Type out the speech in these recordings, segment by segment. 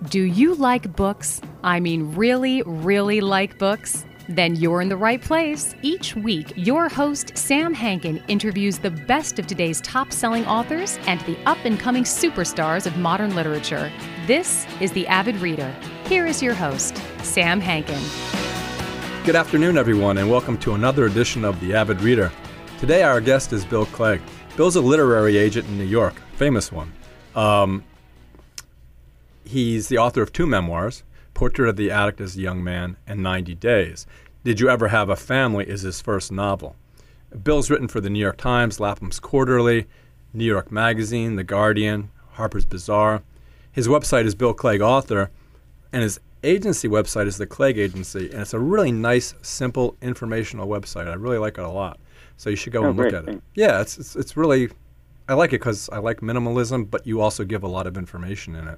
Do you like books? I mean, really, really like books? Then you're in the right place. Each week, your host, Sam Hankin, interviews the best of today's top-selling authors and the up-and-coming superstars of modern literature. This is The Avid Reader. Here is your host, Sam Hankin. Good afternoon, everyone, and welcome to another edition of The Avid Reader. Today, our guest is Bill Clegg. Bill's a literary agent in New York, famous one. He's the author of two memoirs, Portrait of the Addict as a Young Man and 90 Days. Did You Ever Have a Family is his first novel. Bill's written for the New York Times, Lapham's Quarterly, New York Magazine, The Guardian, Harper's Bazaar. His website is Bill Clegg Author, and his agency website is the Clegg Agency, and it's a really nice, simple, informational website. I really like it a lot, so you should go and look at it. Yeah, it's really, I like it because I like minimalism, but you also give a lot of information in it.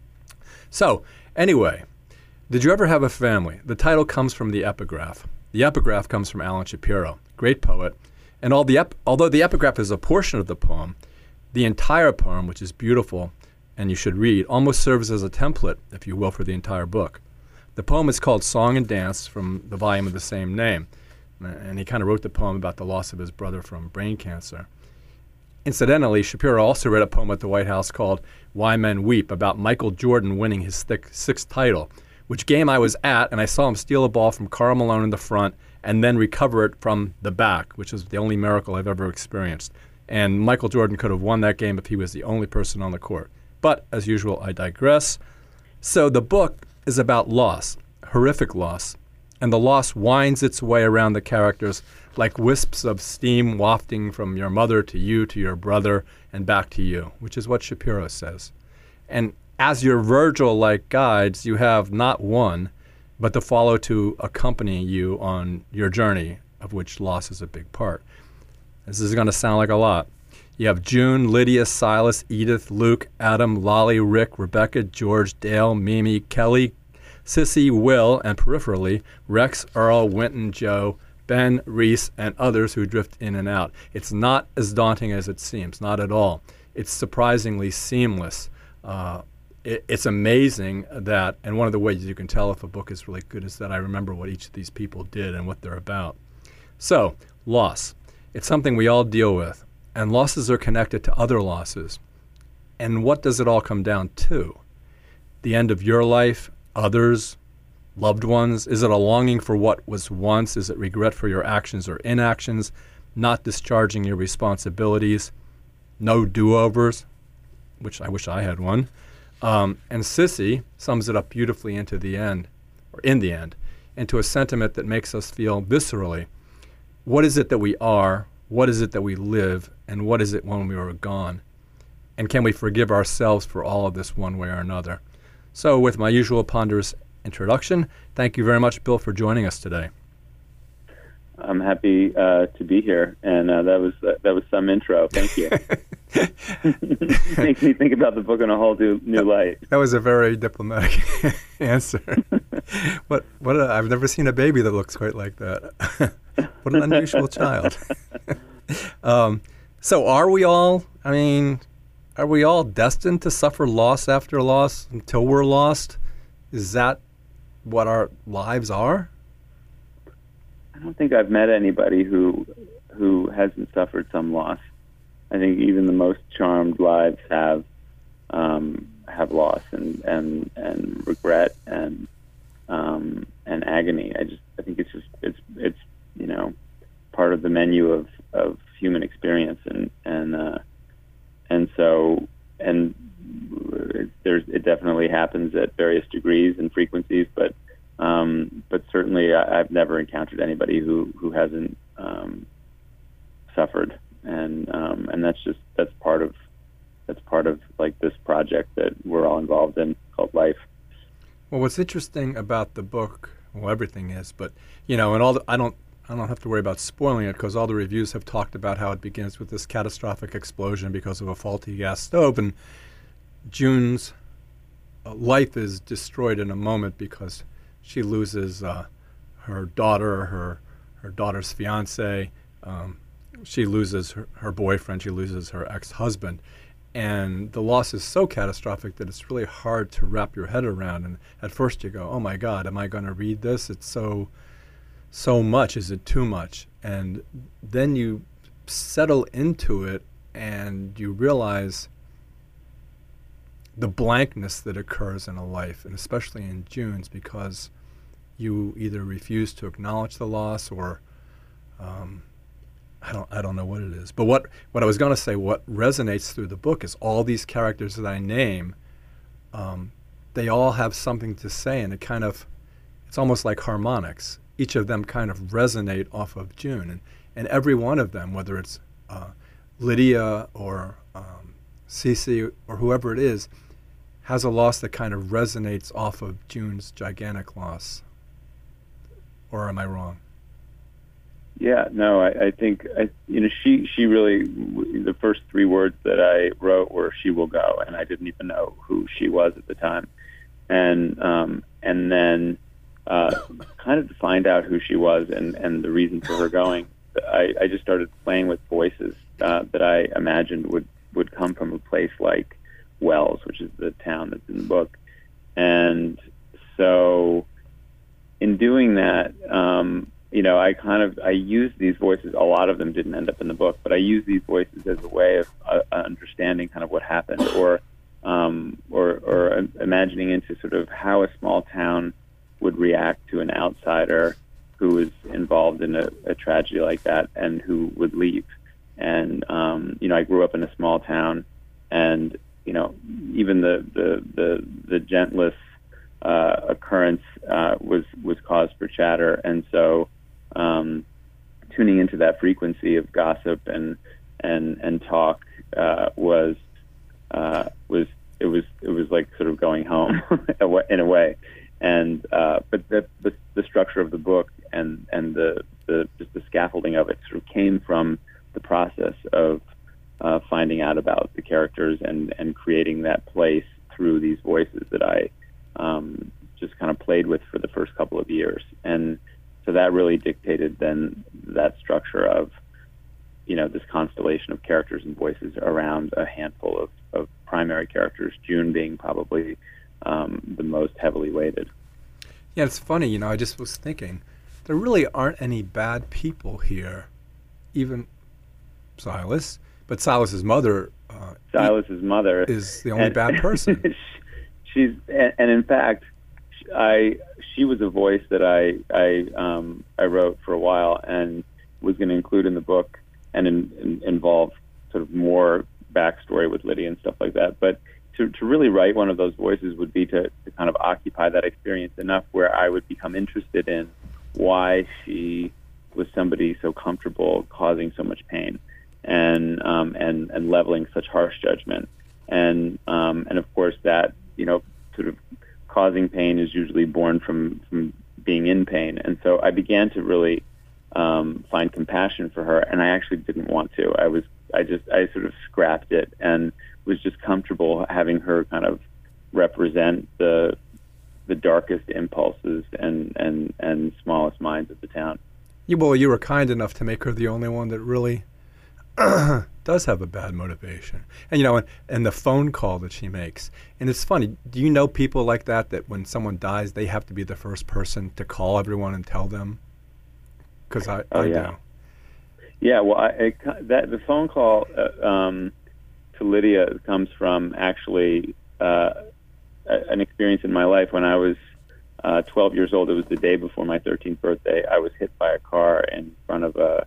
So, anyway, Did You Ever Have a Family? The title comes from the epigraph. The epigraph comes from Alan Shapiro, great poet. And although the epigraph is a portion of the poem, the entire poem, which is beautiful and you should read, almost serves as a template, if you will, for the entire book. The poem is called Song and Dance from the volume of the same name. And he kind of wrote the poem about the loss of his brother from brain cancer. Incidentally, Shapiro also read a poem at the White House called Why Men Weep, about Michael Jordan winning his sixth title, which game I was at, and I saw him steal a ball from Karl Malone in the front and then recover it from the back, which is the only miracle I've ever experienced. And Michael Jordan could have won that game if he was the only person on the court. But, as usual, I digress. So the book is about loss, horrific loss, and the loss winds its way around the characters like wisps of steam wafting from your mother to you, to your brother, and back to you, which is what Shapiro says. And as your Virgil-like guides, you have not one, but to follow to accompany you on your journey, of which loss is a big part. This is going to sound like a lot. You have June, Lydia, Silas, Edith, Luke, Adam, Lolly, Rick, Rebecca, George, Dale, Mimi, Kelly, Sissy, Will, and peripherally, Rex, Earl, Winton, Joe, Ben, Reese, and others who drift in and out. It's not as daunting as it seems, not at all. It's surprisingly seamless. It's amazing that, and one of the ways you can tell if a book is really good is that I remember what each of these people did and what they're about. So, loss. It's something we all deal with, and losses are connected to other losses. And what does it all come down to? The end of your life, others, loved ones? Is it a longing for what was once? Is it regret for your actions or inactions? Not discharging your responsibilities? No do-overs, which I wish I had one. And Sissy sums it up beautifully in the end, into a sentiment that makes us feel viscerally. What is it that we are? What is it that we live? And what is it when we are gone? And can we forgive ourselves for all of this one way or another? So with my usual ponderous introduction, thank you very much, Bill, for joining us today. I'm happy to be here, and that was some intro. Thank you. Makes me think about the book in a whole new light. That was a very diplomatic answer. I've never seen a baby that looks quite like that. What an unusual child. So are we all destined to suffer loss after loss until we're lost? Is that what our lives are? I don't think I've met anybody who hasn't suffered some loss. I think even the most charmed lives have loss and regret and agony. I think it's part of the menu of human experience and so it definitely happens at various degrees and frequencies, but certainly I've never encountered anybody who hasn't suffered, and that's part of like this project that we're all involved in called life. Well, what's interesting about the book, well, everything is, but and I don't have to worry about spoiling it because all the reviews have talked about how it begins with this catastrophic explosion because of a faulty gas stove, and June's life is destroyed in a moment because she loses her daughter, her daughter's fiance. She loses her boyfriend. She loses her ex-husband. And the loss is so catastrophic that it's really hard to wrap your head around. And at first you go, oh my God, am I going to read this? It's so much. Is it too much? And then you settle into it and you realize the blankness that occurs in a life, and especially in June's, because you either refuse to acknowledge the loss or I don't know what it is. But what I was going to say, what resonates through the book is all these characters that I name, they all have something to say, and it's almost like harmonics. Each of them kind of resonate off of June, and every one of them, whether it's Lydia or Cece or whoever it is, has a loss that kind of resonates off of June's gigantic loss. Or am I wrong? Yeah, no, I think she really, the first 3 words that I wrote were "she will go," and I didn't even know who she was at the time, and then kind of to find out who she was and the reason for her going, I just started playing with voices that I imagined would come from a place like Wells, which is the town that's in the book, and so in doing that. I used these voices. A lot of them didn't end up in the book, but I used these voices as a way of understanding kind of what happened, or imagining into sort of how a small town would react to an outsider who was involved in a tragedy like that and who would leave. And I grew up in a small town, and even the gentlest occurrence was cause for chatter, and so tuning into that frequency of gossip and talk was like sort of going home in a way, and but the structure of the book and the just the scaffolding of it sort of came from the process of finding out about the characters and creating that place through these voices that I just kind of played with for the first couple of years. And so that really dictated then that structure of, this constellation of characters and voices around a handful of primary characters, June being probably the most heavily weighted. Yeah, it's funny, I just was thinking, there really aren't any bad people here, even Silas, but Silas's mother is the only bad person. She's, and in fact, she was a voice that I wrote for a while and was going to include in the book and involve sort of more backstory with Lydia and stuff like that. But to really write one of those voices would be to kind of occupy that experience enough where I would become interested in why she was somebody so comfortable causing so much pain and leveling such harsh judgment. And of course that, sort of causing pain is usually born from being in pain. And so I began to really find compassion for her, and I actually didn't want to. I sort of scrapped it and was just comfortable having her kind of represent the darkest impulses and smallest minds of the town. Well, you were kind enough to make her the only one that really does have a bad motivation. And and the phone call that she makes. And it's funny, do you know people like that when someone dies, they have to be the first person to call everyone and tell them? Because I do. Yeah, well, the phone call to Lydia comes from actually an experience in my life when I was 12 years old. It was the day before my 13th birthday. I was hit by a car in front of a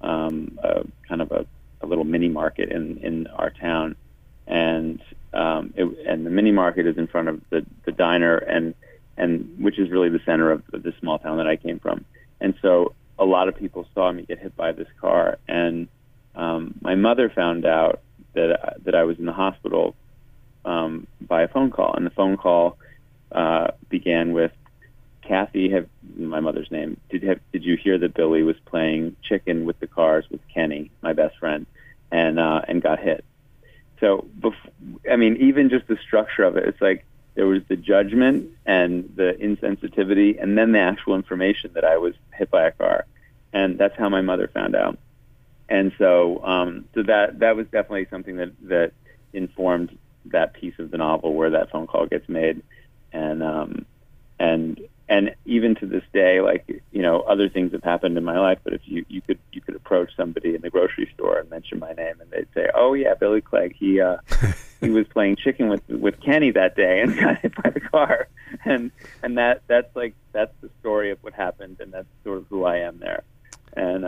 kind of a little mini market in our town, and the mini market is in front of the diner, and which is really the center of the small town that I came from. And so a lot of people saw me get hit by this car, and my mother found out that I was in the hospital by a phone call, and the phone call began with, "Kathy, my mother's name, did you hear that Billy was playing chicken with the cars with Kenny, my best friend, and got hit?" So, even just the structure of it, it's like there was the judgment and the insensitivity, and then the actual information that I was hit by a car, and that's how my mother found out. And so, that was definitely something that informed that piece of the novel where that phone call gets made, and even to this day, like, you know, other things have happened in my life, but if you could approach somebody in the grocery store and mention my name, and they'd say, "Oh yeah, Billy Clegg, he was playing chicken with Kenny that day and got hit by the car," and that's the story of what happened, and that's sort of who I am there, and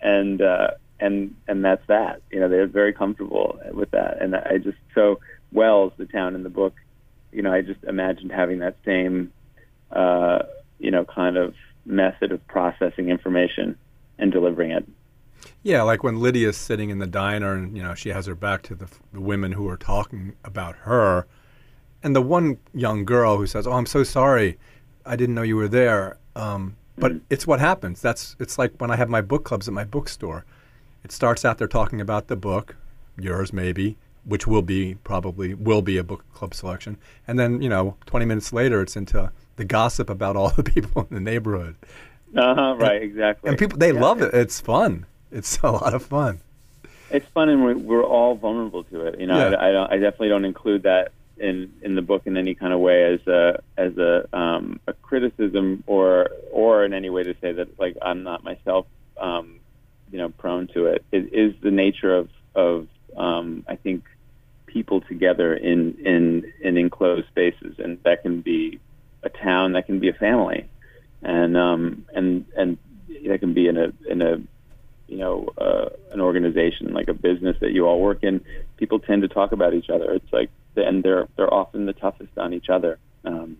that's that. You know, they're very comfortable with that, and I just Wells, the town in the book, you know, I just imagined having that same you know, kind of method of processing information and delivering it. Yeah, like when Lydia's sitting in the diner and, you know, she has her back to the women who are talking about her, and the one young girl who says, "Oh, I'm so sorry, I didn't know you were there." But it's what happens. It's like when I have my book clubs at my bookstore. It starts out they're talking about the book, yours maybe, which will be a book club selection, and then, you know, 20 minutes later it's into the gossip about all the people in the neighborhood. Right, exactly. And people, they love it. It's fun. It's a lot of fun. It's fun, and we're all vulnerable to it. You know, yeah. I definitely don't include that in the book in any kind of way as a criticism or in any way to say that, like, I'm not myself, you know, prone to it. It is the nature of I think people together in enclosed spaces, and that can be a town, that can be a family, and that can be in a you know, an organization, like a business that you all work in. People tend to talk about each other. It's like, and they're often the toughest on each other, and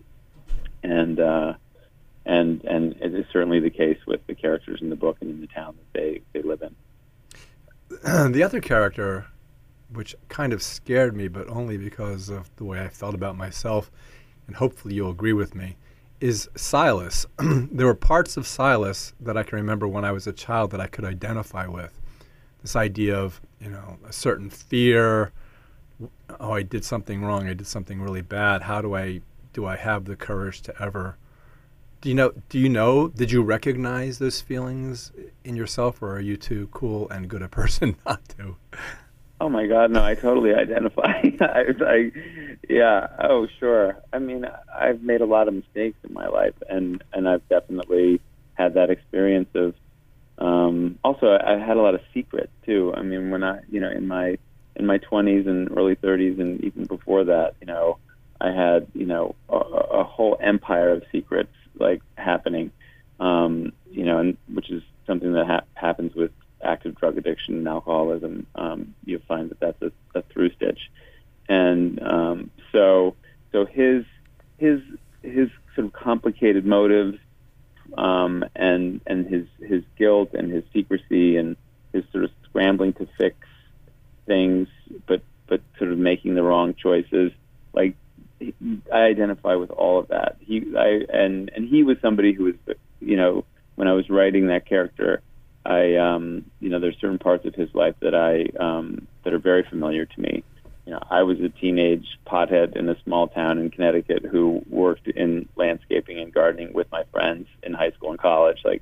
it is certainly the case with the characters in the book and in the town that they live in. The other character, which kind of scared me, but only because of the way I felt about myself, and hopefully you'll agree with me, is Silas. There were parts of Silas that I can remember when I was a child that I could identify with. This idea of, you know, a certain fear. Oh, I did something wrong. I did something really bad. How do I have the courage to ever? Did you recognize those feelings in yourself, or are you too cool and good a person not to? Oh my God, no! I totally identify. Yeah. Oh, sure. I mean, I've made a lot of mistakes in my life, and I've definitely had that experience of. Also, I had a lot of secrets too. I mean, when I, you know, in my 20s and early 30s, and even before that, you know, I had, you know, a whole empire of secrets like happening. You know, and which is something that happens with active drug addiction and alcoholism. You find that that's a through stitch, and so his sort of complicated motives, and his guilt and his secrecy and his sort of scrambling to fix things, but sort of making the wrong choices. Like, I identify with all of that. He was somebody who was, you know, when I was writing that character, you know, there's certain parts of his life that that are very familiar to me. You know, I was a teenage pothead in a small town in Connecticut who worked in landscaping and gardening with my friends in high school and college. Like,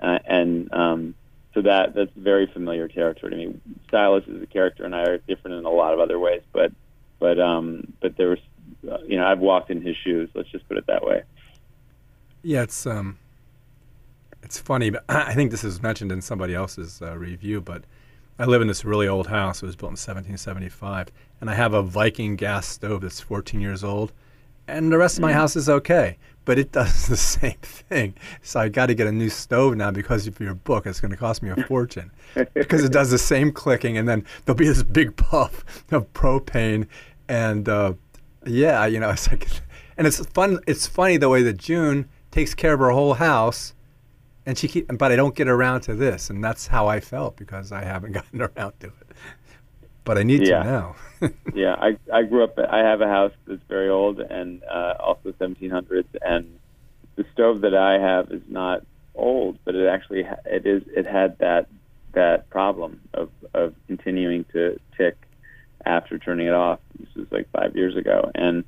so that's very familiar territory to me. Silas is a character, and I are different in a lot of other ways. But there was, you know, I've walked in his shoes. Let's just put it that way. Yeah, it's funny, but I think this is mentioned in somebody else's review, but I live in this really old house. It was built in 1775, and I have a Viking gas stove that's 14 years old, and the rest of my house is okay, but it does the same thing. So I got to get a new stove now because of your book. It's going to cost me a fortune because it does the same clicking, and then there'll be this big puff of propane, and yeah, you know, it's like, and it's fun. It's funny the way that June takes care of her whole house. And but I don't get around to this, and that's how I felt because I haven't gotten around to it. But I need to now. Yeah, I grew up. I have a house that's very old and also 1700s, and the stove that I have is not old, but it had that problem of continuing to tick after turning it off. This was like 5 years ago, and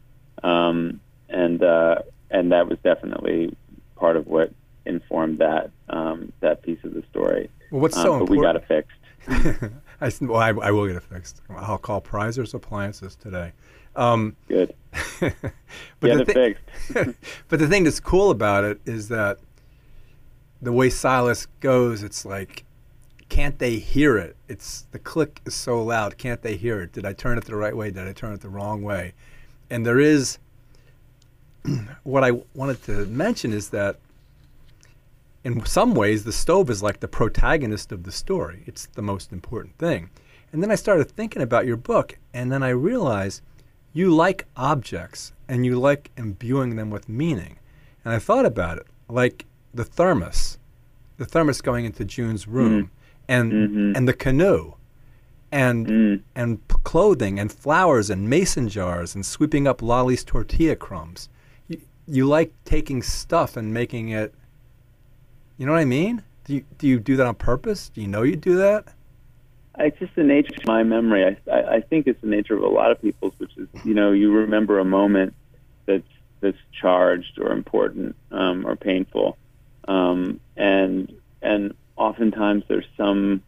that was definitely part of what informed that piece of the story. Well, what's so important? But we got it fixed. I will get it fixed. I'll call Prizer's Appliances today. Good. But Get it fixed. But the thing that's cool about it is that the way Silas goes, it's like, can't they hear it? It's the click is so loud. Can't they hear it? Did I turn it the right way? Did I turn it the wrong way? And there is, what I wanted to mention is that in some ways the stove is like the protagonist of the story. It's the most important thing. And then I started thinking about your book, and then I realized you like objects and you like imbuing them with meaning. And I thought about it, like the thermos going into June's room, and the canoe, and clothing and flowers and mason jars and sweeping up Lolly's tortilla crumbs. You like taking stuff and making it. You know what I mean? Do you do that on purpose? Do you know you do that? It's just the nature of my memory. I think it's the nature of a lot of people's, which is, you remember a moment that's charged or important or painful, and oftentimes there's some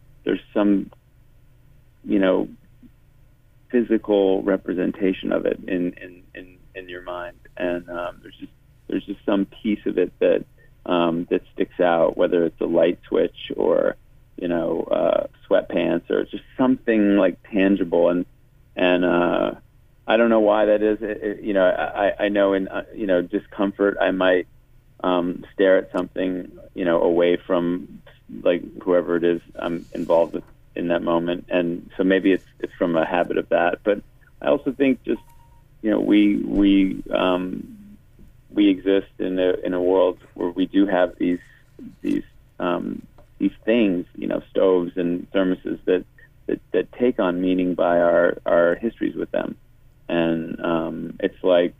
physical representation of it in your mind, and there's just some piece of it that sticks out, whether it's a light switch or sweatpants, or just something like tangible, and I don't know why that is. I know in discomfort I might stare at something away from like whoever it is I'm involved with in that moment, and so maybe it's from a habit of that. But I also think just we exist in a world where we do have these things, stoves and thermoses that take on meaning by our histories with them. And it's like,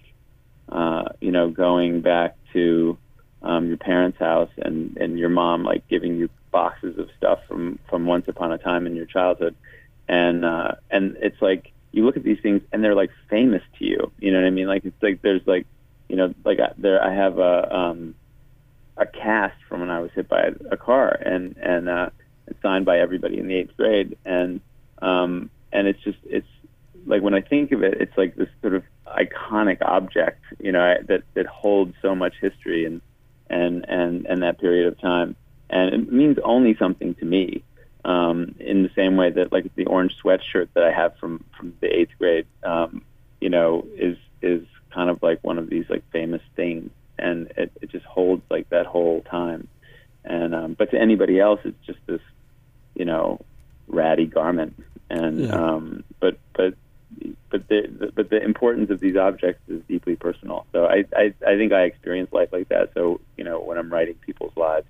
going back to your parents' house and your mom, like, giving you boxes of stuff from once upon a time in your childhood. And it's like, you look at these things and they're like famous to you. You know what I mean? Like, it's like, there's like, I have a cast from when I was hit by a car, and it's signed by everybody in the 8th grade, and it's like, when I think of it, it's like this sort of iconic object, that holds so much history and that period of time, and it means only something to me, in the same way that, like, the orange sweatshirt that I have from the 8th grade, is kind of like one of these like famous things, and it just holds like that whole time. And but to anybody else, it's just this ratty garment. And but the importance of these objects is deeply personal. So I think I experience life like that. So when I'm writing people's lives,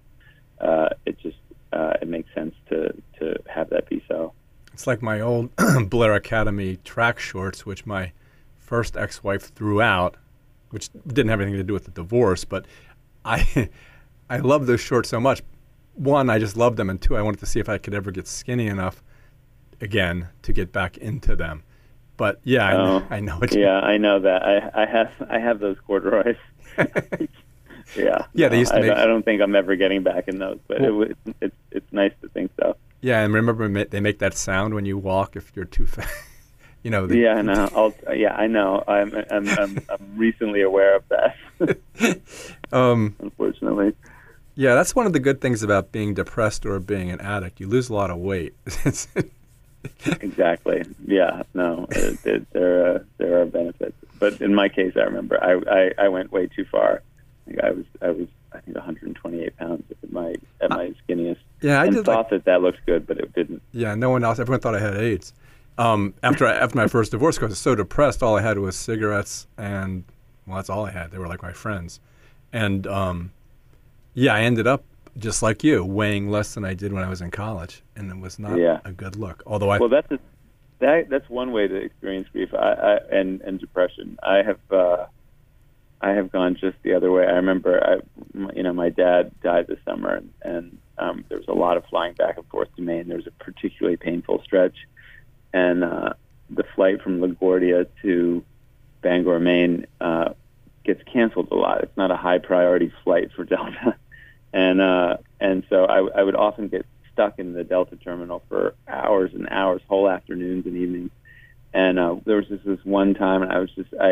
it makes sense to have that be so. It's like my old Blair Academy track shorts, which my first ex-wife threw out, which didn't have anything to do with the divorce, but I love those shorts so much. One, I just loved them, and two, I wanted to see if I could ever get skinny enough again to get back into them. But yeah, I know it. Yeah, I know that. I have those corduroys. Yeah. Yeah, they used to make. I don't think I'm ever getting back in those, but it's nice to think so. Yeah, and remember they make that sound when you walk if you're too fat. Yeah, I know. I know. I'm recently aware of that. Unfortunately. Yeah, that's one of the good things about being depressed or being an addict. You lose a lot of weight. Exactly. Yeah. No. There are benefits, but in my case, I remember I went way too far. I was I think 128 pounds at my skinniest. Yeah, I thought that looked good, but it didn't. Yeah, no one else. Everyone thought I had AIDS. After my first divorce, because I was so depressed, all I had was cigarettes, and that's all I had. They were like my friends, and I ended up just like you, weighing less than I did when I was in college, and it was not a good look. Although that's one way to experience grief and depression. I have gone just the other way. I remember, my dad died this summer, and there was a lot of flying back and forth to Maine. There was a particularly painful stretch, and the flight from LaGuardia to Bangor, Maine, gets canceled a lot. It's not a high priority flight for Delta, and so I would often get stuck in the Delta terminal for hours and hours, whole afternoons and evenings. And there was just this one time, and I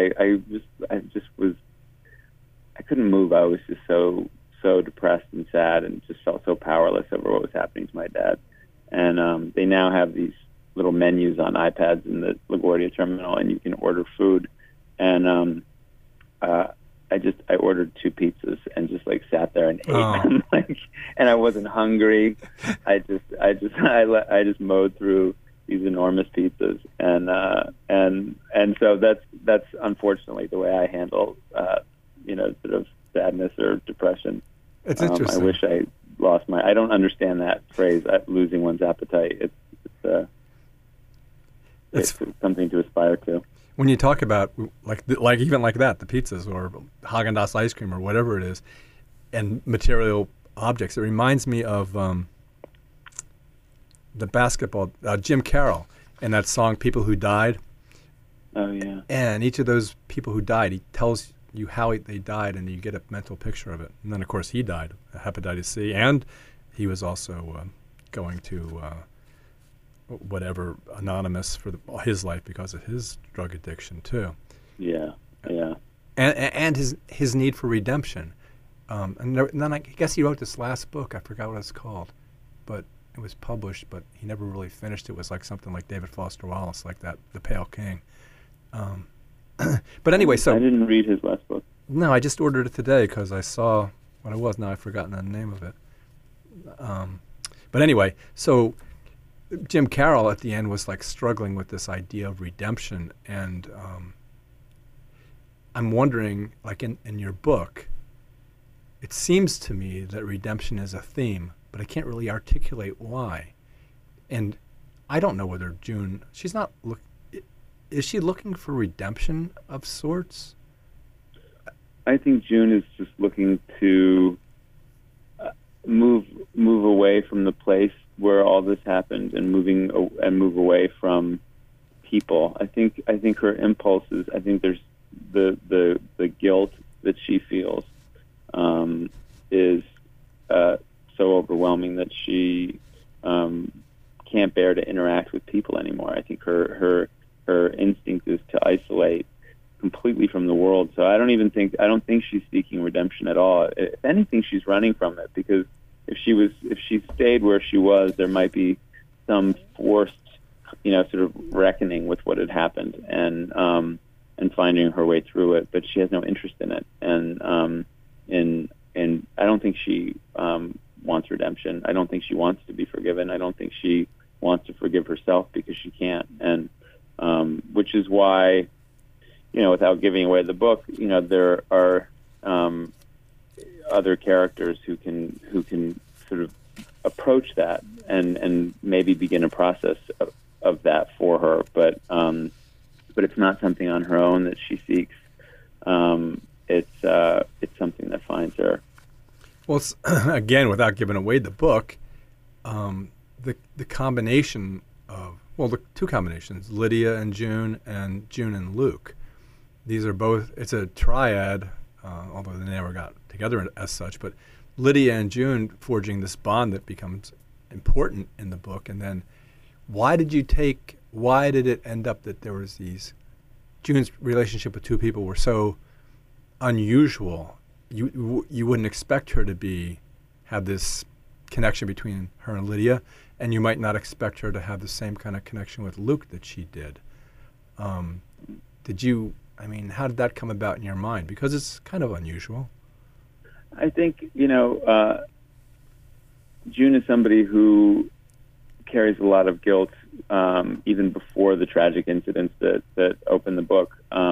couldn't move. I was just so depressed and sad, and just felt so powerless over what was happening to my dad. And they now have these little menus on iPads in the LaGuardia terminal, and you can order food. And I ordered 2 pizzas and just like sat there and ate them, and I wasn't hungry. I just mowed through these enormous pizzas, and so that's unfortunately the way I handle sort of sadness or depression. It's interesting. I wish I lost I don't understand that phrase, losing one's appetite. It's something to aspire to. When you talk about like even like that, the pizzas or Haagen-Dazs ice cream or whatever it is, and material objects, it reminds me of the basketball Jim Carroll and that song "People Who Died." Oh yeah. And each of those people who died, he tells you how they died, and you get a mental picture of it. And then of course he died of hepatitis C, and he was also going to whatever, anonymous for his life because of his drug addiction too. Yeah. And his need for redemption. And then I guess he wrote this last book. I forgot what it's called, but it was published, but he never really finished. It was like something like David Foster Wallace, like that, The Pale King. But anyway, so I didn't read his last book. No, I just ordered it today because I saw what it was. Now I've forgotten the name of it. But anyway, so Jim Carroll at the end was like struggling with this idea of redemption, and I'm wondering, like in your book, it seems to me that redemption is a theme, but I can't really articulate why. And I don't know whether June, is she looking for redemption of sorts? I think June is just looking to move away from the place where all this happened and move away from people. I think her impulses. I think there's the guilt that she feels is so overwhelming that she can't bear to interact with people anymore. I think her instinct is to isolate completely from the world. So I don't think she's seeking redemption at all. If anything, she's running from it, because if she stayed where she was, there might be some forced, sort of reckoning with what had happened and finding her way through it. But she has no interest in it, and I don't think she wants redemption. I don't think she wants to be forgiven. I don't think she wants to forgive herself because she can't, and which is why, without giving away the book, there are other characters who can sort of approach that and maybe begin a process of that for her, but it's not something on her own that she seeks. It's something that finds her. Well, again, without giving away the book, the combination of, the two combinations, Lydia and June and Luke. These are both, it's a triad, although they never got together as such, but Lydia and June forging this bond that becomes important in the book. And then why did it end up that there was June's relationship with two people were so unusual? You wouldn't expect her to have this connection between her and Lydia, and you might not expect her to have the same kind of connection with Luke that she did. How did that come about in your mind? Because it's kind of unusual. I think, June is somebody who carries a lot of guilt, even before the tragic incidents that opened the book.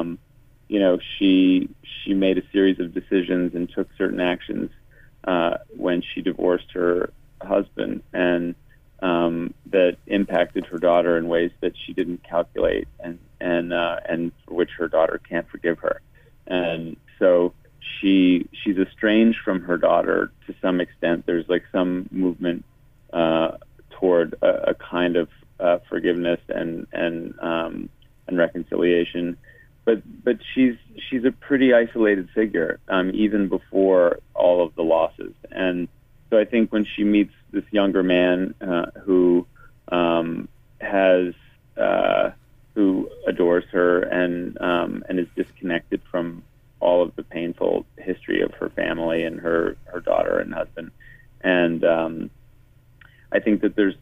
She made a series of decisions and took certain actions when she divorced her husband, and that impacted her daughter in ways that she didn't calculate, and for which her daughter can't forgive her. And so she's estranged from her daughter to some extent. There's like some movement toward a kind of forgiveness and reconciliation, but she's a pretty isolated figure, even before all of the losses. And I think when she meets this younger man who has who adores her and is disconnected from all of the painful history of her family and her daughter and husband, and I think that there's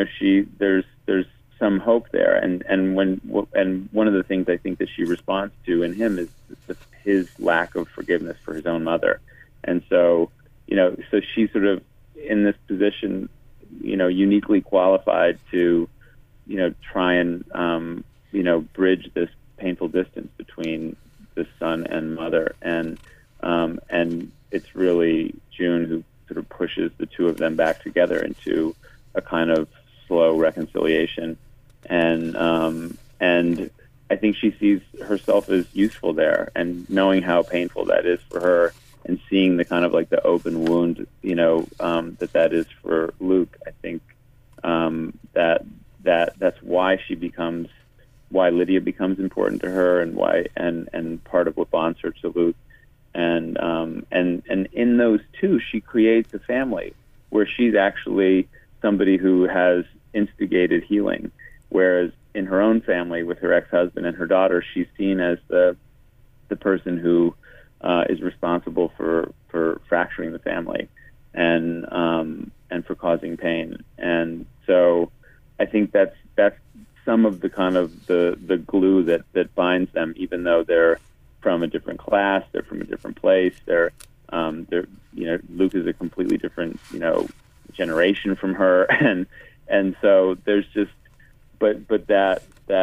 some hope there, and one of the things I think that she responds to in him is his lack of forgiveness for his own mother, and so she's sort of in this position, uniquely qualified to try and bridge this painful distance between the son and mother, and it's really June who sort of pushes the two of them back together into a kind of slow reconciliation, and I think she sees herself as useful there, and knowing how painful that is for her, and seeing the kind of like the open wound, that is for Luke. I think that's why Lydia becomes important to her, and why and part of what bonds her to Luke, and in those two, she creates a family where she's actually somebody who has instigated healing, whereas in her own family with her ex-husband and her daughter, she's seen as the person who is responsible for fracturing the family and for causing pain. And so I think that's some of the kind of the glue that binds them, even though they're from a different class, they're from a different place, they're Luke is a completely different generation from her, and so there's just but that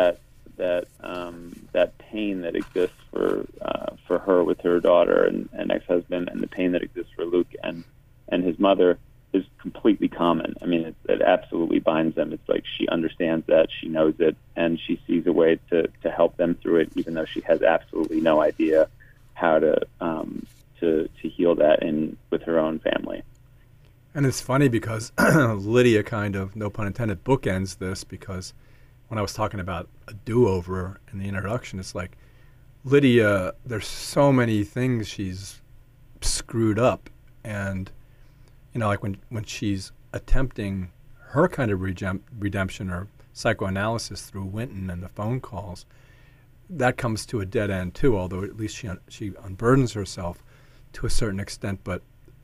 pain that exists for her with her daughter and ex-husband, and the pain that exists for Luke and his mother is completely common. I mean, it absolutely binds them. It's like she understands that, she knows it, and she sees a way to help them through it, even though she has absolutely no idea how to heal that with her own family. And it's funny because Lydia kind of, no pun intended, bookends this, because when I was talking about a do-over in the introduction, it's like Lydia, there's so many things she's screwed up, and like when she's attempting her kind of redemption or psychoanalysis through Winton and the phone calls, that comes to a dead end too, although at least she unburdens herself to a certain extent, but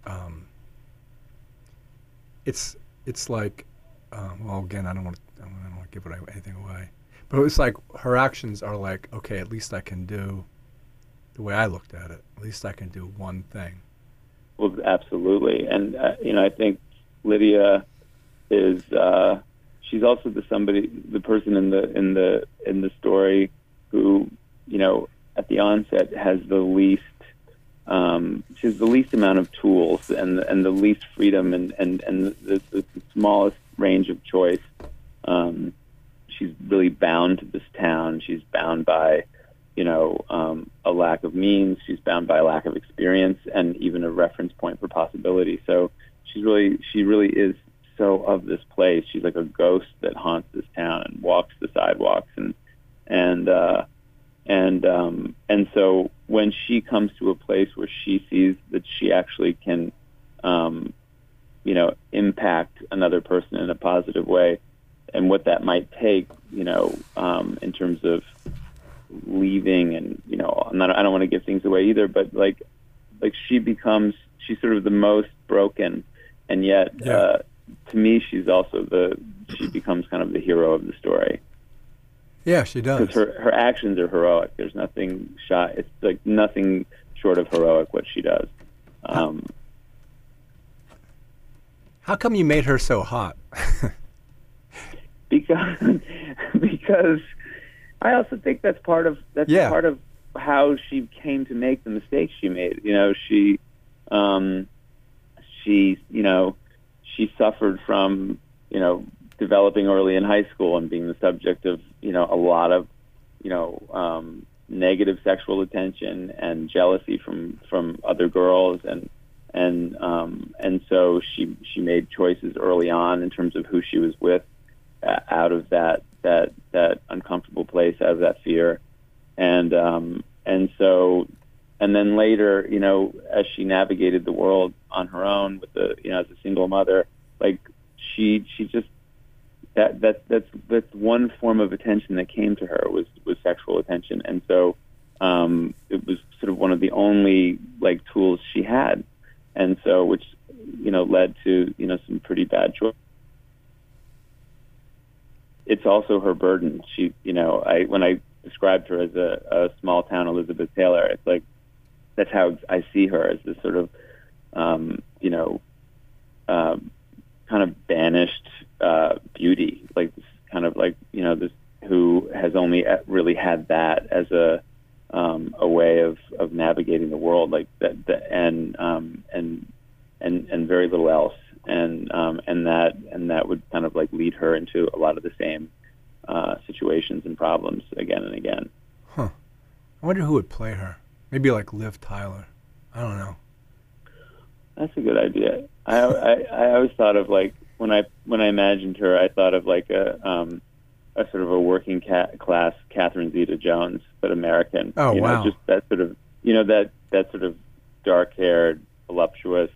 it's like again, I don't want to give anything away, but it's like her actions are like, okay, at least I can do, the way I looked at it, at least I can do one thing. Well, absolutely, and I think Lydia is she's also the person in the story who at the onset has the least she has the least amount of tools and the least freedom and the smallest range of choice. She's really bound to this town. She's bound by a lack of means. She's bound by a lack of experience and even a reference point for possibility. So she really is so of this place. She's like a ghost that haunts this town and walks the sidewalks and so when she comes to a place where she sees that she actually can impact another person in a positive way, and what that might take, in terms of leaving, and I don't want to give things away either, but like she's sort of the most broken, and yet to me she becomes kind of the hero of the story. Yeah, she does. Because her actions are heroic. There's nothing shy. It's like nothing short of heroic what she does. How come you made her so hot? Because I also think that's part of how she came to make the mistakes she made. She suffered from developing early in high school and being the subject of a lot of negative sexual attention and jealousy from other girls, and so she made choices early on in terms of who she was with, out of that uncomfortable place, out of that fear, and so and then later, as she navigated the world on her own with as a single mother, like she just that's one form of attention that came to her was sexual attention, and so it was sort of one of the only like tools she had, and so which led to some pretty bad choices. It's also her burden. She, when I described her as a small town Elizabeth Taylor, it's like that's how I see her, as this sort of kind of banished beauty, like this kind of like this who has only really had that as a way of navigating the world, like that and very little else, and that would kind of like lead her into a lot of the same situations and problems again and again. Huh. I wonder who would play her. Maybe like Liv Tyler. I don't know. That's a good idea. I always thought of like when I imagined her, I thought of like a sort of a working class Catherine Zeta-Jones, but American. Oh, wow. Just that sort of that sort of dark-haired, voluptuous,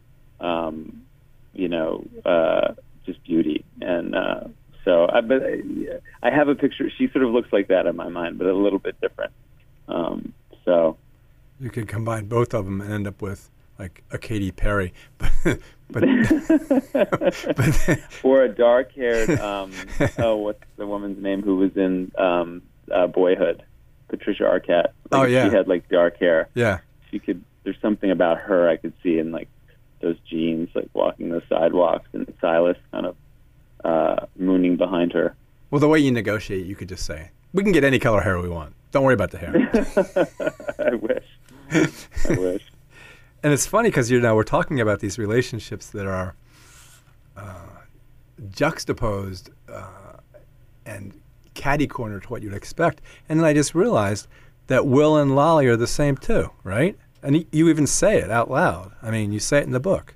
just beauty. And but I have a picture. She sort of looks like that in my mind, but a little bit different. So you could combine both of them and end up with like a Katy Perry, but or a dark-haired. What's the woman's name who was in Boyhood? Patricia Arquette. Oh yeah, she had like dark hair. Yeah, she could. There's something about her I could see in like those jeans, like walking those sidewalks, and Silas kind of mooning behind her. Well, the way you negotiate, you could just say, "We can get any color hair we want. Don't worry about the hair." I wish. I wish. And it's funny because we're talking about these relationships that are juxtaposed and catty-corner to what you'd expect. And then I just realized that Will and Lolly are the same too, right? And you even say it out loud. I mean, you say it in the book.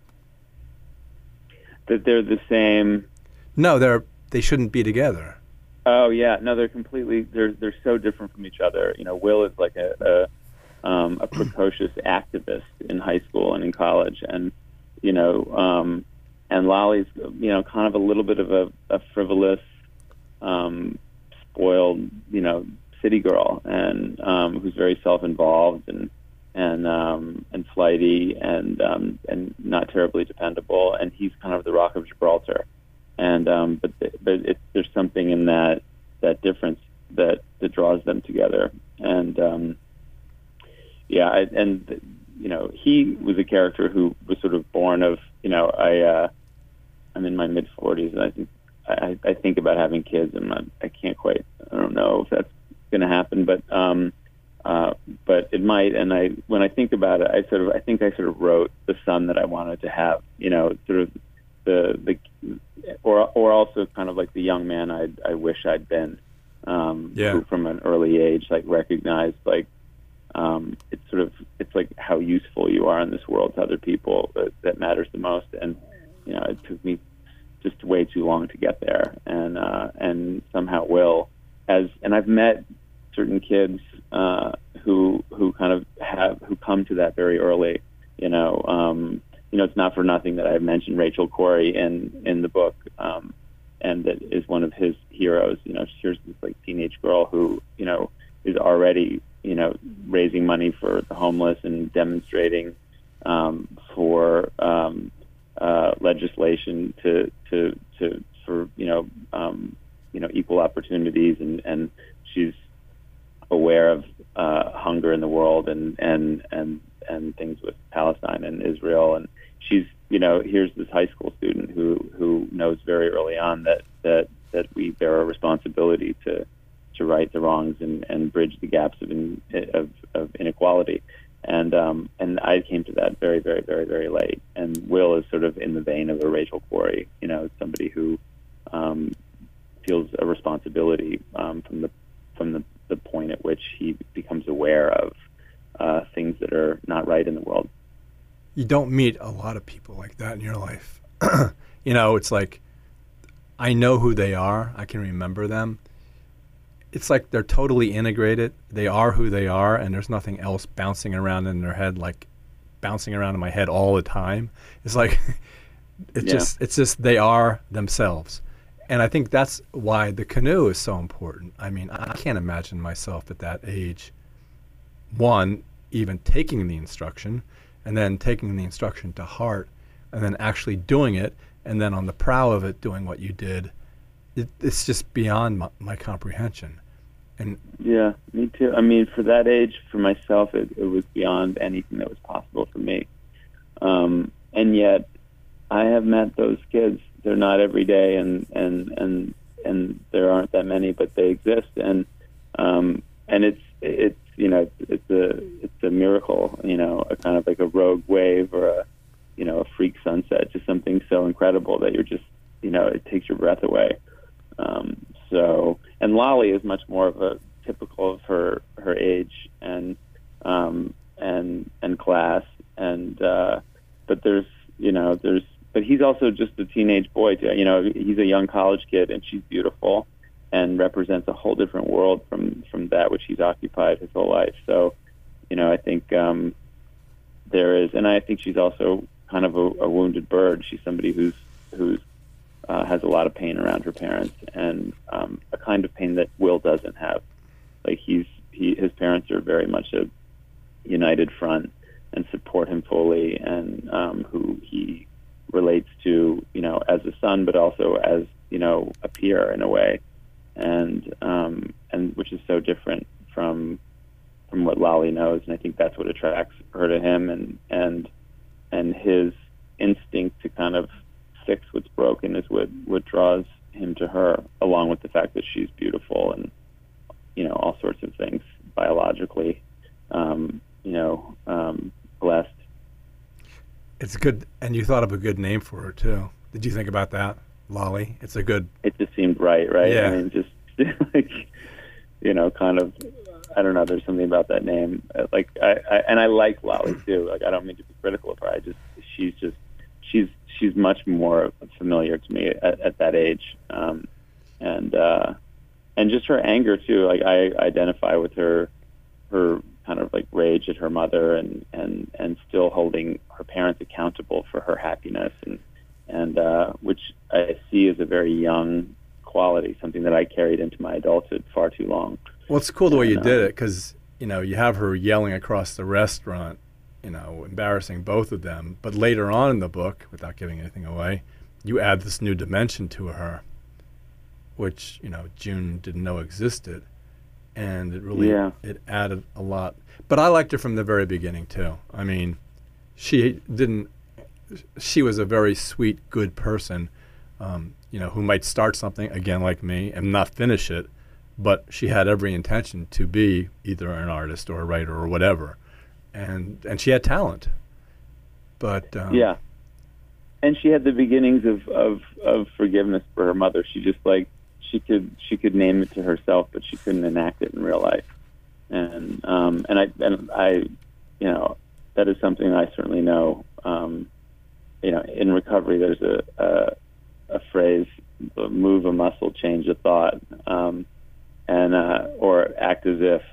That they're the same? No, they shouldn't be together. Oh yeah, no, they're so different from each other. Will is like a precocious activist in high school and in college, and and Lolly's kind of a little bit of a frivolous, spoiled city girl, and who's very self-involved and flighty and not terribly dependable, and he's kind of the Rock of Gibraltar, and but there's something in that difference that draws them together, and he was a character who was sort of born of I'm in my mid-40s, and I think about having kids, and I don't know if that's going to happen, but it might. And when I think about it, I think I wrote the son that I wanted to have. Sort of or also kind of like the young man I wish I'd been. Who from an early age like recognized like it's like how useful you are in this world to other people that matters the most. And it took me just way too long to get there, and somehow will. And I've met certain kids who come to that very early. It's not for nothing that I mentioned Rachel Corrie in the book, and that is one of his heroes. Here's this like teenage girl who is already raising money for the homeless and demonstrating for legislation for equal opportunities, and she's aware of hunger in the world and things with Palestine and Israel, and she's here's this high school student who knows very early on that we bear a responsibility to right the wrongs and bridge the gaps of inequality, and I came to that very, very, very, very late. And Will is sort of in the vein of a Rachel Corrie, somebody who feels a responsibility from the point at which he becomes aware of things that are not right in the world. You don't meet a lot of people like that in your life. It's like I know who they are. I can remember them. it's like they're totally integrated. They are who they are, and there's nothing else bouncing around in their head, like bouncing around in my head all the time. It's like it's just they are themselves. And I think that's why the canoe is so important. I mean, I can't imagine myself at that age, one, even taking the instruction, and then taking the instruction to heart, and then actually doing it, and then on the prow of it doing what you did. It's just beyond my comprehension. And yeah, me too. I mean, for that age, for myself, it was beyond anything that was possible for me. And yet, I have met those kids. They're not every day, and there aren't that many, but they exist, and it's you know it's a miracle, you know, a kind of like a rogue wave or a freak sunset, just something so incredible that you're just, you know, it takes your breath away. And Lolly is much more of a typical of her age and class, but he's also just a teenage boy too. You know, he's a young college kid, and she's beautiful and represents a whole different world from that which he's occupied his whole life. So, you know, I think there is, and I think she's also kind of a wounded bird. She's somebody who's has a lot of pain around her parents, and a kind of pain that Will doesn't have. Like his parents are very much a united front and support him fully, and who he relates to, you know, as a son, but also as, you know, a peer in a way, and which is so different from what Lolly knows, and I think that's what attracts her to him, and his instinct to kind of fix what's broken is what draws him to her, along with the fact that she's beautiful and, you know, all sorts of things biologically, blessed. It's good, and you thought of a good name for her too. Did you think about that, Lolly? It's a good. It just seemed right? Yeah. I mean, just like, you know, kind of. I don't know. There's something about that name. Like I like Lolly too. Like, I don't mean to be critical of her. She's much more familiar to me at that age, and just her anger too. Like, I identify with her kind of like rage at her mother, and still holding her parents accountable for her happiness, and which I see as a very young quality, something that I carried into my adulthood far too long. Well, it's cool the way you did it, because, you know, you have her yelling across the restaurant, you know, embarrassing both of them. But later on in the book, without giving anything away, you add this new dimension to her, which, you know, June didn't know existed. And it really, it added a lot. But I liked her from the very beginning, too. I mean, she was a very sweet, good person, you know, who might start something, again, like me, and not finish it. But she had every intention to be either an artist or a writer or whatever. And she had talent. But yeah. And she had the beginnings of forgiveness for her mother. She just, like, she could name it to herself, but she couldn't enact it in real life. And I you know, that is something I certainly know. You know, in recovery, there's a phrase: move a muscle, change a thought, or act as if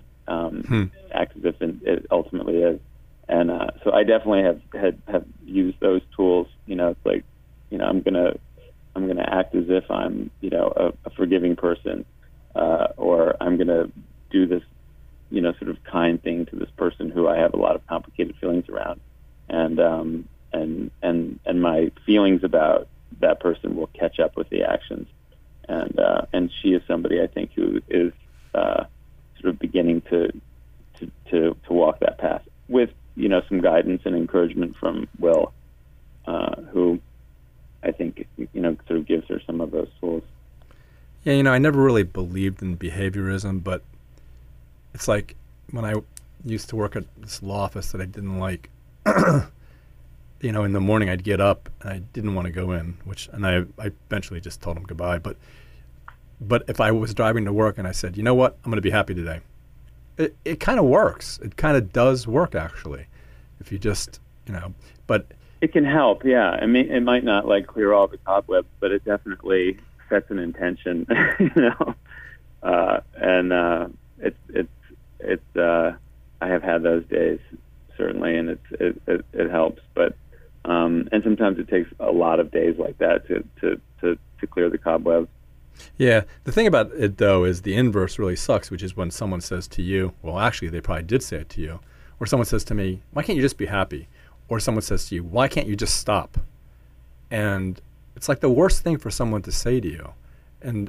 it ultimately is. And so I definitely have used those tools. You know, it's like, you know, I'm gonna act as if I'm, you know, a forgiving person, or I'm gonna do this, you know, sort of kind thing to this person who I have a lot of complicated feelings around, and my feelings about that person will catch up with the actions, and she is somebody, I think, who is sort of beginning to walk that path with, you know, some guidance and encouragement from Will, who I think, you know, sort of gives her some of those tools. Yeah, you know, I never really believed in behaviorism, but it's like when I used to work at this law office that I didn't like, you know, in the morning I'd get up and I didn't want to go in, and I eventually just told him goodbye. But if I was driving to work and I said, you know what, I'm going to be happy today, it kind of works. It kind of does work, actually, if you just, you know, but it can help. Yeah, I mean, it might not like clear all the cobwebs, but it definitely sets an intention, you know. I have had those days certainly, and it helps, but and sometimes it takes a lot of days like that to clear the cobwebs. Yeah. The thing about it, though, is the inverse really sucks, which is when someone says to you, well, actually, they probably did say it to you, or someone says to me, why can't you just be happy? Or someone says to you, why can't you just stop? And it's like the worst thing for someone to say to you. And,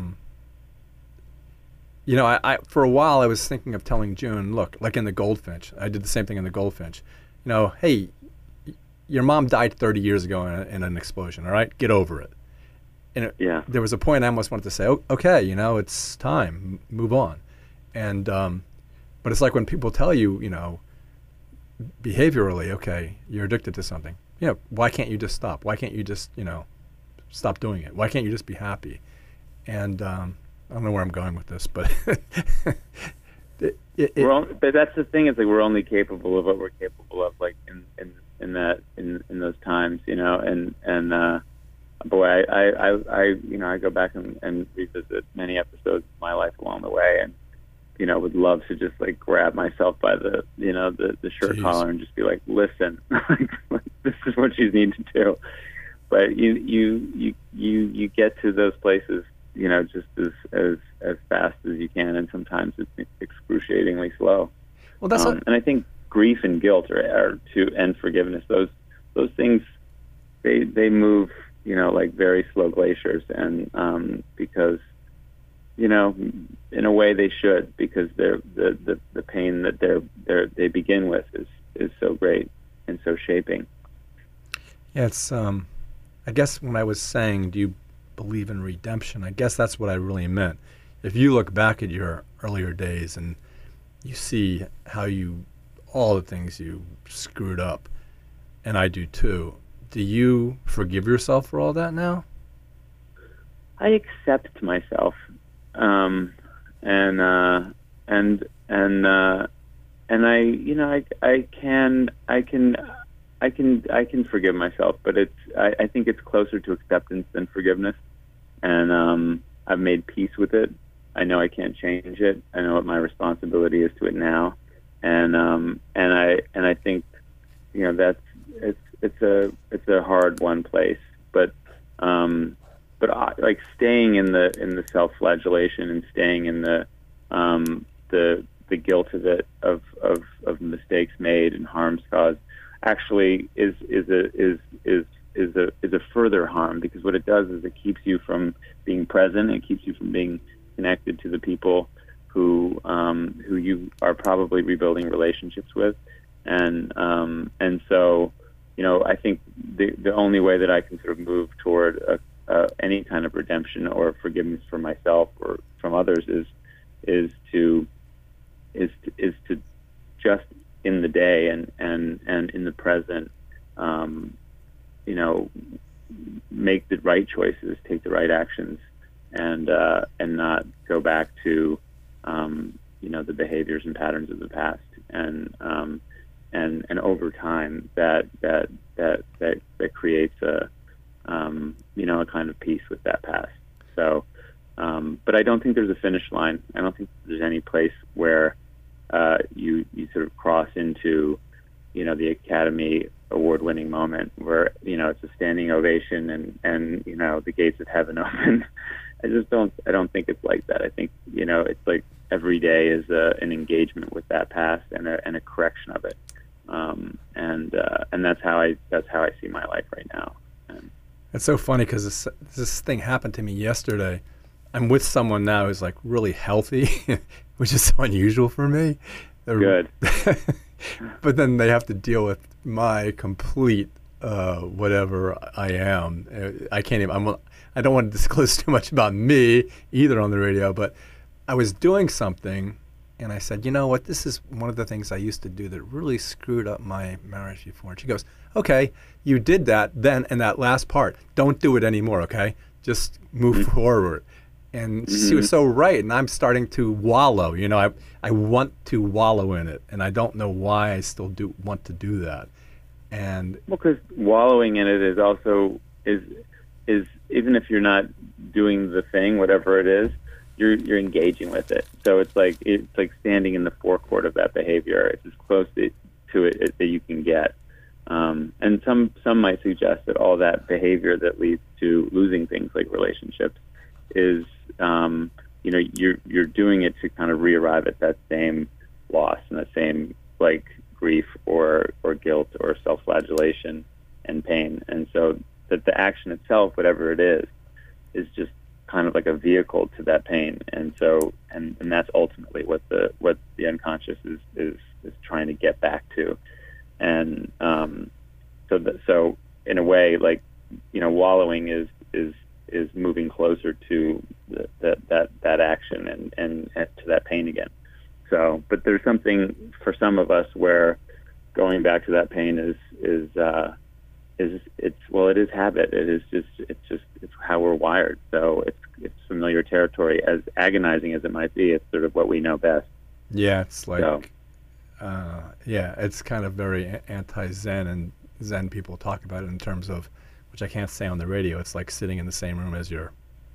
I for a while, I was thinking of telling June, look, like in The Goldfinch, I did the same thing in The Goldfinch. Hey, your mom died 30 years ago in an explosion, all right? Get over it. And there was a point I almost wanted to say, okay, it's time, move on. And but it's like when people tell you, behaviorally, okay, you're addicted to something. Why can't you just stop? Why can't you just, stop doing it? Why can't you just be happy? And I don't know where I'm going with this, but but that's the thing. It's like we're only capable of what we're capable of, like in those times, and. Boy, I go back and revisit many episodes of my life along the way, and would love to just like grab myself by the shirt collar and just be like, listen, this is what you need to do. But you get to those places, just as fast as you can, and sometimes it's excruciatingly slow. Well, that's and I think grief and guilt and forgiveness, those things, they move. Like very slow glaciers, and because, in a way they should, because the pain that they begin with is so great and so shaping. Yeah, it's I guess when I was saying, do you believe in redemption? I guess that's what I really meant. If you look back at your earlier days and you see how all the things you screwed up, and I do too. Do you forgive yourself for all that now? I accept myself, and I can forgive myself, but I think it's closer to acceptance than forgiveness, and I've made peace with it. I know I can't change it. I know what my responsibility is to it now, and I think that's. It's a hard one place, but like staying in the self-flagellation and staying in the guilt of it, of mistakes made and harms caused, actually is a further harm, because what it does is it keeps you from being present. It keeps you from being connected to the people who you are probably rebuilding relationships with, and so. I think the only way that I can sort of move toward any kind of redemption or forgiveness for myself or from others is to just in the day and in the present, make the right choices, take the right actions, and not go back to the behaviors and patterns of the past, and over time that creates a kind of peace with that past. So, but I don't think there's a finish line. I don't think there's any place where you sort of cross into the Academy Award-winning moment where it's a standing ovation and the gates of heaven open. I don't think it's like that. I think it's like every day is an engagement with that past and a correction of it. And that's how I see my life right now. It's so funny because this thing happened to me yesterday. I'm with someone now who's like really healthy, which is so unusual for me. Good. But then they have to deal with my complete whatever I am. I can't even. I don't want to disclose too much about me either on the radio. But I was doing something. And I said, you know what, this is one of the things I used to do that really screwed up my marriage before. And she goes, okay, you did that then in that last part. Don't do it anymore, okay? Just move forward. And she was so right. And I'm starting to wallow. I want to wallow in it. And I don't know why I still want to do that. And because wallowing in it is also, is even if you're not doing the thing, whatever it is, you're engaging with it. So it's like standing in the forecourt of that behavior. It's as close to it that you can get. And some might suggest that all that behavior that leads to losing things like relationships is, you're doing it to kind of re-arrive at that same loss and that same like grief or guilt or self-flagellation and pain. And so that the action itself, whatever it is just kind of like a vehicle to that pain. And so, and that's ultimately what the unconscious is trying to get back to. And so in a way, like, wallowing is moving closer to that action and to that pain again. So, but there's something for some of us where going back to that pain is habit. It's how we're wired. So it's familiar territory. As agonizing as it might be, it's sort of what we know best. Yeah, it's like, it's kind of very anti-Zen, and Zen people talk about it in terms of, which I can't say on the radio, it's like sitting in the same room as your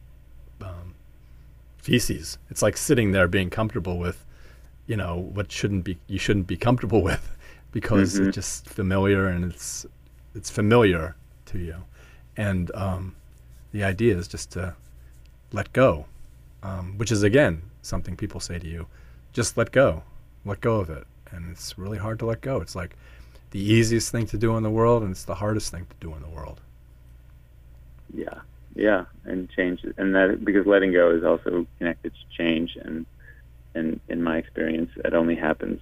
feces. It's like sitting there being comfortable with, what you shouldn't be comfortable with, because it's just familiar, and it's familiar to you. And the idea is just to let go, which is, again, something people say to you, just let go of it. And it's really hard to let go. It's like the easiest thing to do in the world, and it's the hardest thing to do in the world. Yeah, and change, and that, because letting go is also connected to change, and in my experience, it only happens,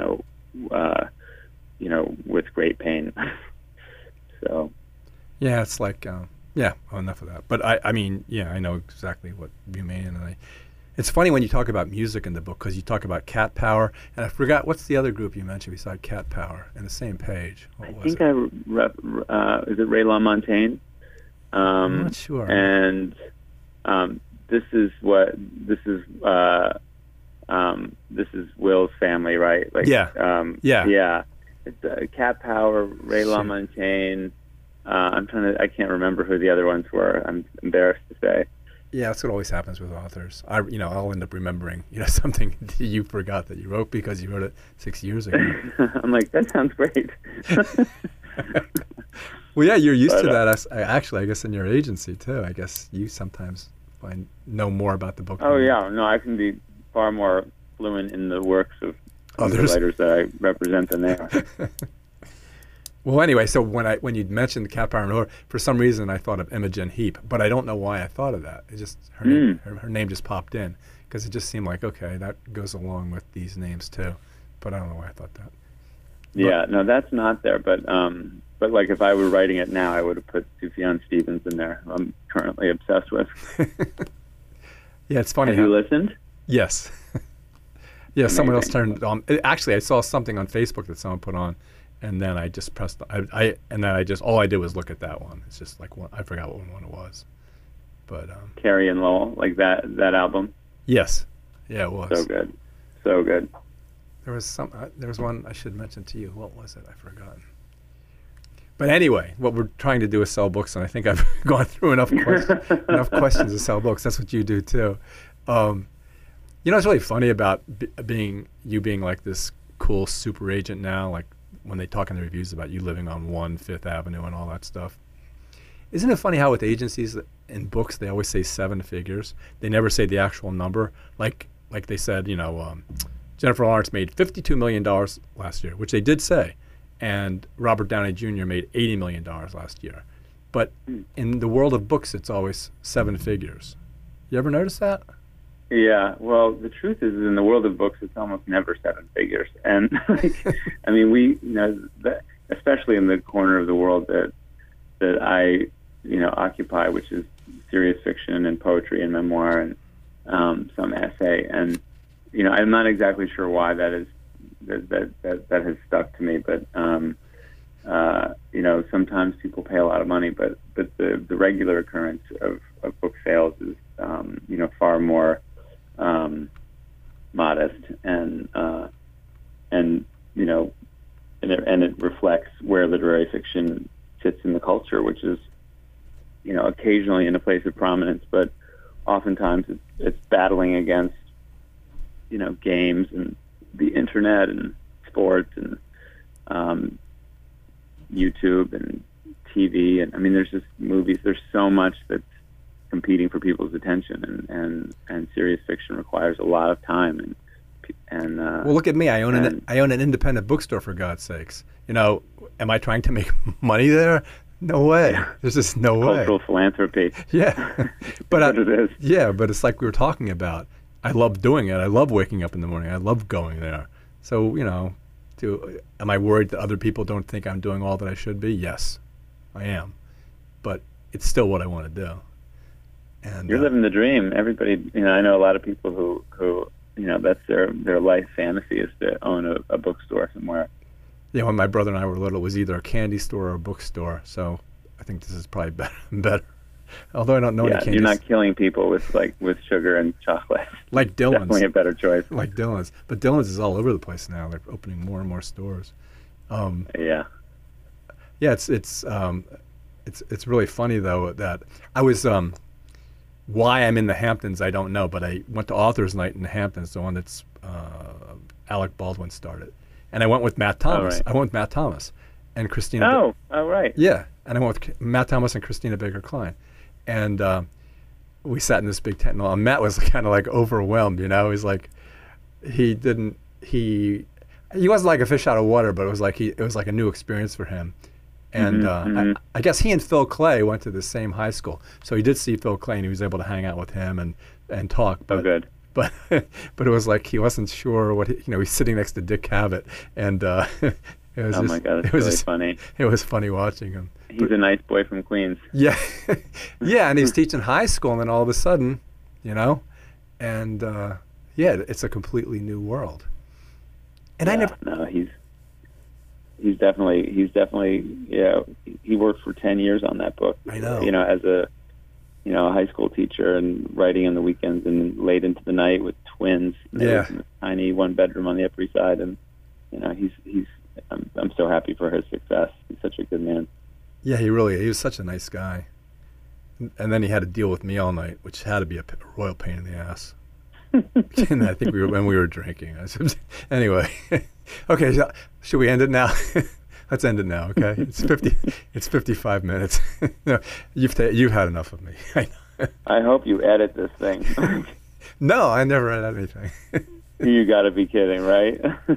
with great pain. So. Yeah, it's like, enough of that. But I mean, I know exactly what you mean, and it's funny when you talk about music in the book, because you talk about Cat Power, and I forgot, what's the other group you mentioned beside Cat Power in the same page? What was it? Is it Ray LaMontagne? I'm not sure. And this is Will's family, right? Like, yeah. It's Cat Power, Ray LaMontagne. I can't remember who the other ones were. I'm embarrassed to say. Yeah, that's what always happens with authors. I'll end up remembering, something you forgot that you wrote because you wrote it 6 years ago. I'm like, that sounds great. Well, yeah, you're used to that. Actually, I guess in your agency too. I guess you sometimes know more about the book. Oh yeah, no, I can be far more fluent in the works of the writers that I represent than they are. Well, anyway, so when you mentioned Cat Power and Horror, for some reason I thought of Imogen Heap, but I don't know why I thought of that. It just her name just popped in, because it just seemed like, okay, that goes along with these names too. But I don't know why I thought that. Yeah, no, that's not there. But like, if I were writing it now, I would have put Sufjan Stevens in there, who I'm currently obsessed with. Yeah, it's funny. Have you listened? Yes. Yeah, amazing. Someone else turned it on. Actually, I saw something on Facebook that someone put on, and then I just pressed. All I did was look at that one. It's just like I forgot what one it was, but Carrie and Lowell, like that album. Yes, yeah, it was so good. There was one I should mention to you. What was it? I've forgotten. But anyway, what we're trying to do is sell books, and I think I've gone through enough questions to sell books. That's what you do too. It's really funny about being like this cool super agent now, like when they talk in the reviews about you living on 1 Fifth Avenue and all that stuff. Isn't it funny how with agencies in books they always say 7 figures? They never say the actual number. Like they said, Jennifer Lawrence made $52 million last year, which they did say, and Robert Downey Jr. made $80 million last year. But in the world of books, it's always 7 figures. You ever notice that? Yeah, well, the truth is, in the world of books, it's almost never 7 figures. And, I mean, we, especially in the corner of the world that I, occupy, which is serious fiction and poetry and memoir and some essay. And, I'm not exactly sure why that is, that has stuck to me. But, sometimes people pay a lot of money, but the regular occurrence of book sales is, far more modest, and it reflects where literary fiction sits in the culture, which is, occasionally in a place of prominence, but oftentimes it's battling against, games and the internet and sports and YouTube and TV. And I mean, there's just movies. There's so much that's competing for people's attention, and serious fiction requires a lot of time. And well, look at me. I own an independent bookstore, for God's sakes. Am I trying to make money there? No way. Yeah. There's just no way. Cultural philanthropy. Yeah, but it is. Yeah, but it's like we were talking about. I love doing it. I love waking up in the morning. I love going there. So am I worried that other people don't think I'm doing all that I should be? Yes, I am. But it's still what I want to do. And you're living the dream. Everybody, I know a lot of people who that's their life fantasy, is to own a bookstore somewhere. Yeah, when my brother and I were little, it was either a candy store or a bookstore. So I think this is probably better. Although I don't know any candies. You're not killing people with sugar and chocolate. Like Dylan's. Definitely a better choice. Like Dylan's. But Dylan's is all over the place now. They're opening more and more stores. Yeah. Yeah, it's really funny, though, that I was... why I'm in the Hamptons, I don't know, but I went to Authors Night in the Hamptons, the one that's Alec Baldwin started. And I went with Matt Thomas. Oh, right. I went with Matt Thomas and Christina. Oh, right. Yeah, and I went with Matt Thomas and Christina Baker Klein. And we sat in this big tent, and Matt was kind of like overwhelmed, He's like, he wasn't like a fish out of water, but it was like a new experience for him. And I guess he and Phil Clay went to the same high school, so he did see Phil Clay, and he was able to hang out with him and talk. But, good. But it was like he wasn't sure what he's sitting next to Dick Cavett, and it was my God, it's really funny. It was funny watching him. He's a nice boy from Queens. Yeah, yeah, and he's teaching high school, and then all of a sudden, and it's a completely new world. And he's definitely he worked for 10 years on that book. I know. As a high school teacher, and writing on the weekends and late into the night with twins. They lived in a tiny one bedroom on the Upper East Side, and I'm so happy for his success. He's such a good man. Yeah, he was such a nice guy. And then he had to deal with me all night, which had to be a royal pain in the ass. And I think we were drinking. Anyway, okay, should we end it now? Let's end it now, okay? It's 55 minutes. No, you've had enough of me. I hope you edit this thing. No, I never edit anything. You got to be kidding, right?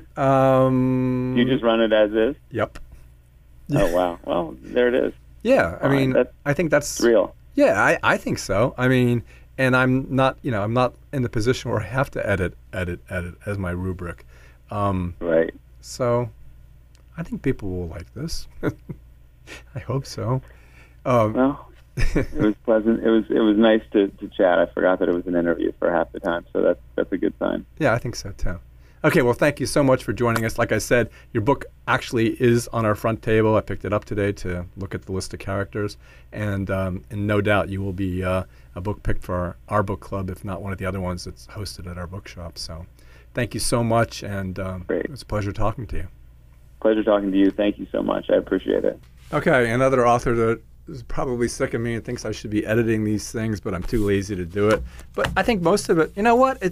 You just run it as is? Yep. Oh, wow. Well, there it is. Yeah, I mean, I think that's real. Yeah, I think so. I mean, and I'm not in the position where I have to edit as my rubric. Right. So I think people will like this. I hope so. Well, it was pleasant. It was nice to chat. I forgot that it was an interview for half the time, so that's a good sign. Yeah, I think so too. Okay, well, thank you so much for joining us. Like I said, your book actually is on our front table. I picked it up today to look at the list of characters, and no doubt you will be a book picked for our book club, if not one of the other ones that's hosted at our bookshop. So thank you so much, and it was a pleasure talking to you. Pleasure talking to you. Thank you so much. I appreciate it. Okay, another author that is probably sick of me and thinks I should be editing these things, but I'm too lazy to do it. But I think most of it,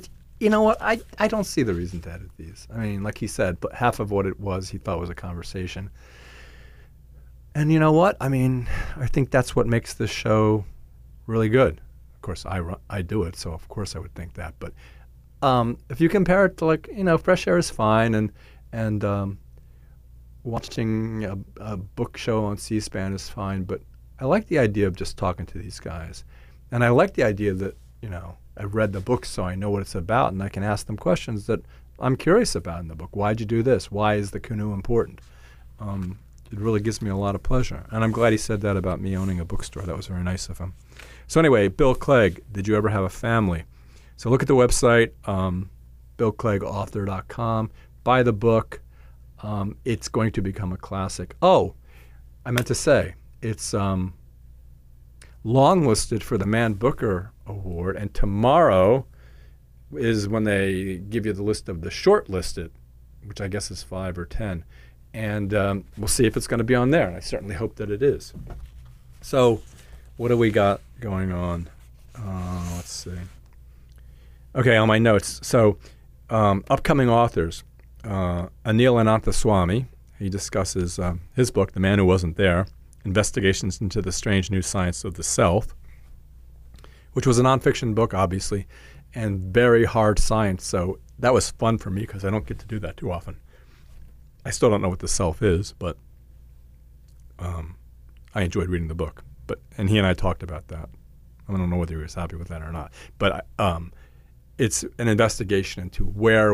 I don't see the reason to edit these. I mean, like he said, but half of what it was he thought was a conversation. And you know what? I mean, I think that's what makes this show really good. Of course, I do it, so of course I would think that. But if you compare it to Fresh Air is fine, and watching a book show on C-SPAN is fine, but I like the idea of just talking to these guys. And I like the idea that, I've read the book so I know what it's about, and I can ask them questions that I'm curious about in the book. Why'd you do this? Why is the canoe important? It really gives me a lot of pleasure. And I'm glad he said that about me owning a bookstore. That was very nice of him. So anyway, Bill Clegg, Did You Ever Have a Family? So look at the website, BillCleggAuthor.com. Buy the book. It's going to become a classic. Oh, I meant to say, it's longlisted for the Man Booker Award, and tomorrow is when they give you the list of the shortlisted, which I guess is 5 or 10, and we'll see if it's going to be on there, and I certainly hope that it is. So what do we got going on? Let's see. Okay, on my notes. So, upcoming authors. Anil Ananthaswamy. He discusses his book, The Man Who Wasn't There, Investigations into the Strange New Science of the Self, which was a nonfiction book, obviously, and very hard science. So that was fun for me because I don't get to do that too often. I still don't know what the self is, but I enjoyed reading the book. And he and I talked about that. I don't know whether he was happy with that or not. But it's an investigation into where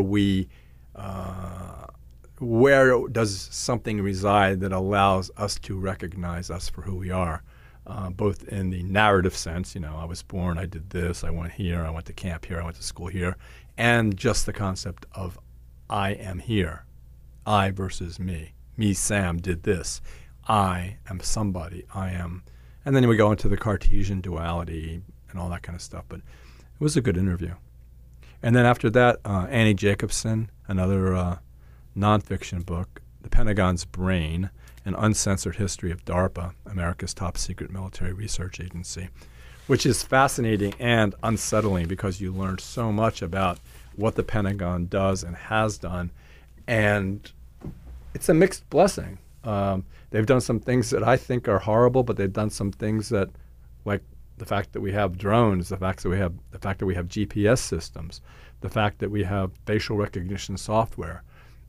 does something reside that allows us to recognize us for who we are, both in the narrative sense, I was born, I did this, I went here, I went to camp here, I went to school here, and just the concept of I am here, I versus me. Me, Sam, did this. I am somebody. I am. And then we go into the Cartesian duality and all that kind of stuff. But it was a good interview. And then after that, Annie Jacobson, another nonfiction book, The Pentagon's Brain, An Uncensored History of DARPA, America's top secret military research agency, which is fascinating and unsettling because you learn so much about what the Pentagon does and has done. And it's a mixed blessing. They've done some things that I think are horrible, but they've done some things that, like the fact that we have drones, the fact that we have GPS systems, the fact that we have facial recognition software.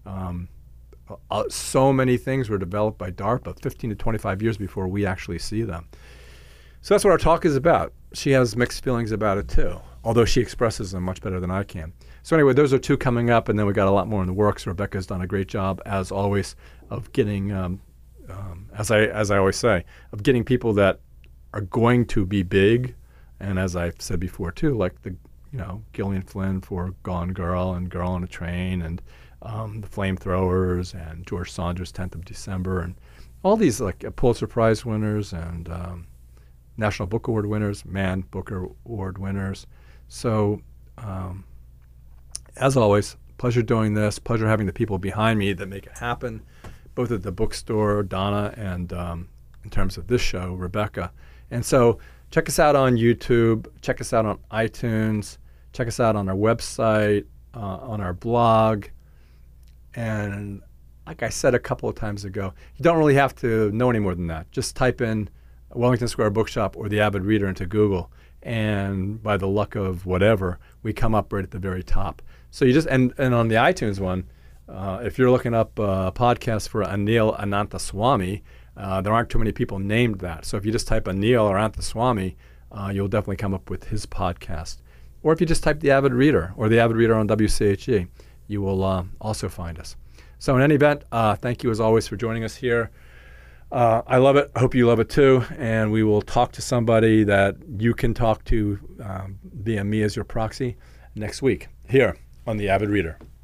So many things were developed by DARPA 15 to 25 years before we actually see them. So that's what our talk is about. She has mixed feelings about it too, although she expresses them much better than I can. So anyway, those are two coming up, and then we got a lot more in the works. Rebecca's done a great job, as always, of getting, as I always say, of getting people that are going to be big, and as I've said before too, like Gillian Flynn for Gone Girl and Girl on a Train, and the Flamethrowers, and George Saunders' 10th of December, and all these like Pulitzer Prize winners and National Book Award winners, Man Booker Award winners. So as always, pleasure doing this, pleasure having the people behind me that make it happen, both at the bookstore, Donna, and in terms of this show, Rebecca. And so check us out on YouTube, check us out on iTunes, check us out on our website, on our blog. And like I said a couple of times ago, you don't really have to know any more than that. Just type in Wellington Square Bookshop or the Avid Reader into Google, and by the luck of whatever, we come up right at the very top. So you just, and on the iTunes one, if you're looking up a podcast for Anil Ananthaswamy, there aren't too many people named that. So if you just type Anil or Ananthaswamy, you'll definitely come up with his podcast. Or if you just type the Avid Reader or the Avid Reader on WCHE, you will also find us. So in any event, thank you as always for joining us here. I love it. I hope you love it too. And we will talk to somebody that you can talk to via me as your proxy next week here on the Avid Reader.